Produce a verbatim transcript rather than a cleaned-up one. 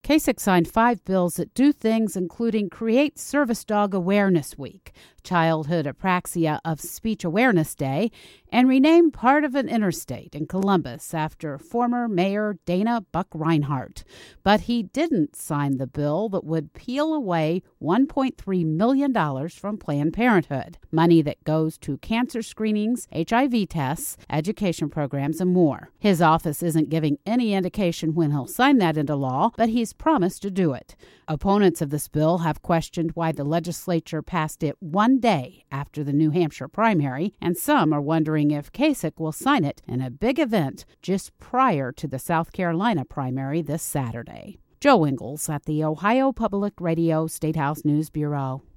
Kasich signed five bills that do things including create Service Dog Awareness Week, Childhood Apraxia of Speech Awareness Day, and rename part of an interstate in Columbus after former Mayor Dana Buck Reinhardt. But he didn't sign the bill that would peel away one point three million dollars from Planned Parenthood, money that goes to cancer screenings, H I V tests, education programs, and more. His office isn't giving any indication when he'll sign that into law, but he's promised to do it. Opponents of this bill have questioned why the legislature passed it one day after the New Hampshire primary, and some are wondering if Kasich will sign it in a big event just prior to the South Carolina primary this Saturday. Joe Ingles at the Ohio Public Radio Statehouse News Bureau.